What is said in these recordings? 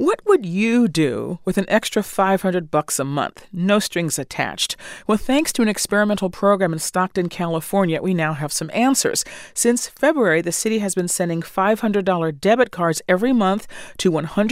What would you do with an extra $500 a month? No strings attached. Well, thanks to an experimental program in Stockton, California, we now have some answers. Since February, the city has been sending $500 debit cards every month to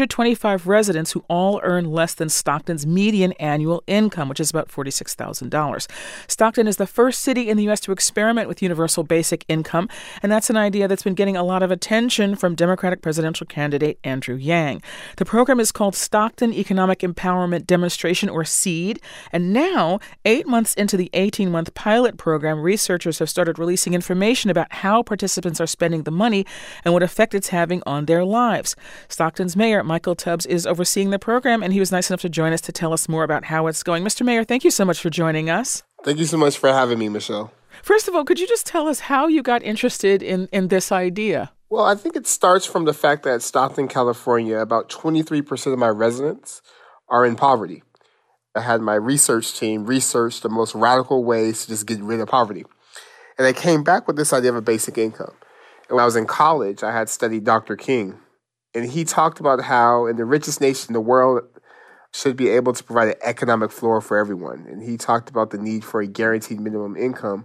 125 residents who all earn less than Stockton's median annual income, which is about $46,000. Stockton is the first city in the U.S. to experiment with universal basic income, and that's an idea that's been getting a lot of attention from Democratic presidential candidate Andrew Yang. The program is called Stockton Economic Empowerment Demonstration, or SEED, and now, 8 months into the 18-month pilot program, researchers have started releasing information about how participants are spending the money and what effect it's having on their lives. Stockton's mayor, Michael Tubbs, is overseeing the program, and he was nice enough to join us to tell us more about how it's going. Mr. Mayor, thank you so much for joining us. Thank you so much for having me, Michelle. First of all, could you just tell us how you got interested in this idea? Well, I think it starts from the fact that Stockton, California, about 23% of my residents are in poverty. I had my research team research the most radical ways to just get rid of poverty. And I came back with this idea of a basic income. And when I was in college, I had studied Dr. King. And he talked about how in the richest nation in the world should be able to provide an economic floor for everyone. And he talked about the need for a guaranteed minimum income.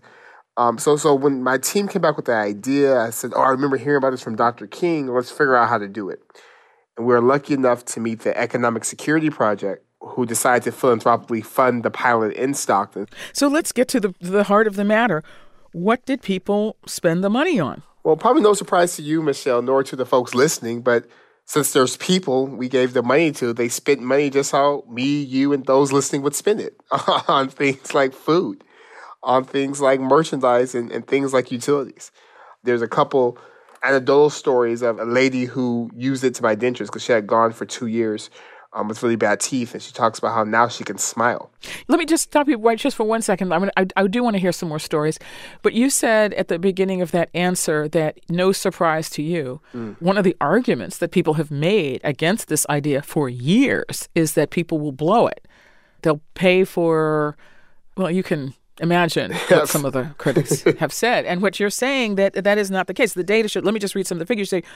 So when my team came back with the idea, I said, I remember hearing about this from Dr. King. Let's figure out how to do it. And we were lucky enough to meet the Economic Security Project, who decided to philanthropically fund the pilot in Stockton. So let's get to the heart of the matter. What did people spend the money on? Well, probably no surprise to you, Michelle, nor to the folks listening, but since there's people we gave the money to, they spent money just how me, you, and those listening would spend it on things like food, on things like merchandise and things like utilities. There's a couple anecdotal stories of a lady who used it to buy dentures because she had gone for 2 years with really bad teeth, and she talks about how now she can smile. Let me just stop you right just for 1 second. I do want to hear some more stories. But you said at the beginning of that answer that no surprise to you. One of the arguments that people have made against this idea for years is that people will blow it. They'll pay for, well, you can imagine what some of the critics have said. And what you're saying, that is not the case. The data should, let me just read some of the figures. Say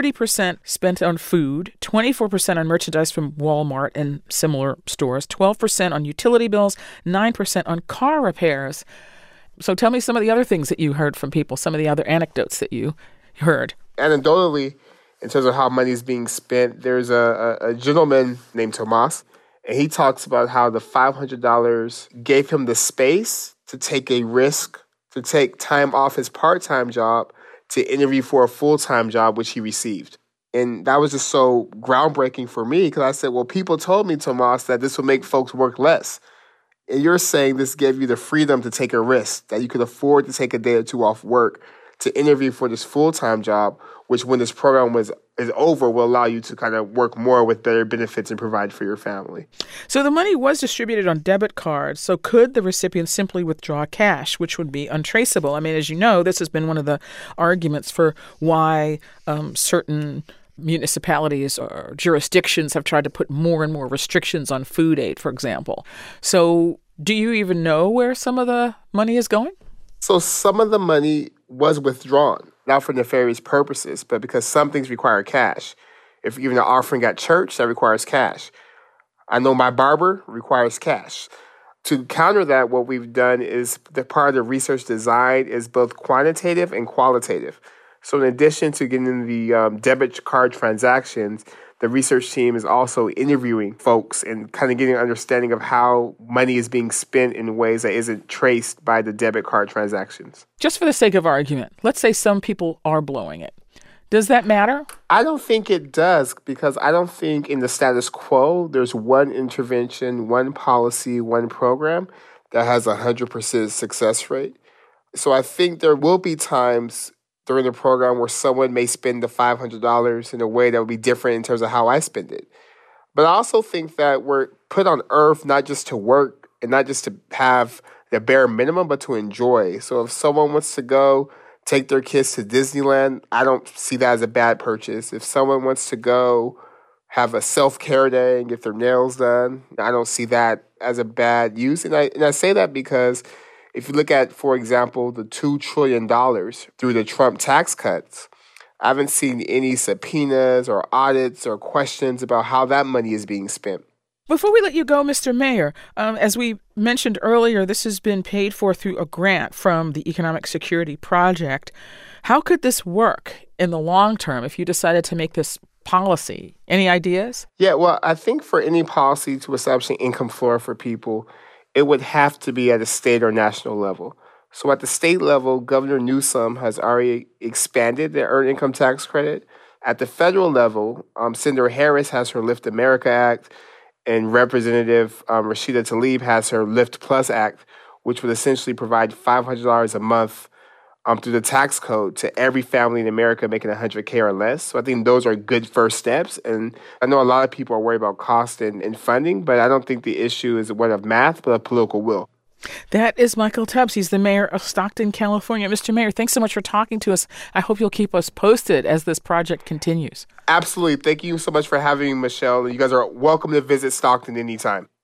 40% spent on food, 24% on merchandise from Walmart and similar stores, 12% on utility bills, 9% on car repairs. So tell me some of the other things that you heard from people, some of the other anecdotes that you heard. Anecdotally, in terms of how money is being spent, there's a gentleman named Tomas. And he talks about how the $500 gave him the space to take a risk, to take time off his part-time job to interview for a full-time job, which he received. And that was just so groundbreaking for me because I said, well, people told me, Tomas, that this would make folks work less. And you're saying this gave you the freedom to take a risk, that you could afford to take a day or two off work to interview for this full-time job, which when this program is over will allow you to kind of work more with better benefits and provide for your family. So the money was distributed on debit cards. So could the recipient simply withdraw cash, which would be untraceable? I mean, as you know, this has been one of the arguments for why certain municipalities or jurisdictions have tried to put more and more restrictions on food aid, for example. So do you even know where some of the money is going? So some of the money was withdrawn, not for nefarious purposes, but because some things require cash. If even an offering at church, that requires cash. I know my barber requires cash. To counter that, what we've done is the part of the research design is both quantitative and qualitative. So in addition to getting the debit card transactions, the research team is also interviewing folks and kind of getting an understanding of how money is being spent in ways that isn't traced by the debit card transactions. Just for the sake of argument, let's say some people are blowing it. Does that matter? I don't think it does because I don't think in the status quo there's one intervention, one policy, one program that has a 100% success rate. So I think there will be times during the program where someone may spend the $500 in a way that would be different in terms of how I spend it. But I also think that we're put on earth not just to work and not just to have the bare minimum, but to enjoy. So if someone wants to go take their kids to Disneyland, I don't see that as a bad purchase. If someone wants to go have a self-care day and get their nails done, I don't see that as a bad use. And I say that because if you look at, for example, the $2 trillion through the Trump tax cuts, I haven't seen any subpoenas or audits or questions about how that money is being spent. Before we let you go, Mr. Mayor, as we mentioned earlier, this has been paid for through a grant from the Economic Security Project. How could this work in the long term if you decided to make this policy? Any ideas? Yeah, well, I think for any policy to establish an income floor for people, it would have to be at a state or national level. So at the state level, Governor Newsom has already expanded the Earned Income Tax Credit. At the federal level, Senator Harris has her Lift America Act, and Representative Rashida Tlaib has her Lift Plus Act, which would essentially provide $500 a month through the tax code to every family in America making $100K or less. So I think those are good first steps. And I know a lot of people are worried about cost and funding, but I don't think the issue is one of math, but of political will. That is Michael Tubbs. He's the mayor of Stockton, California. Mr. Mayor, thanks so much for talking to us. I hope you'll keep us posted as this project continues. Absolutely. Thank you so much for having me, Michelle. You guys are welcome to visit Stockton anytime.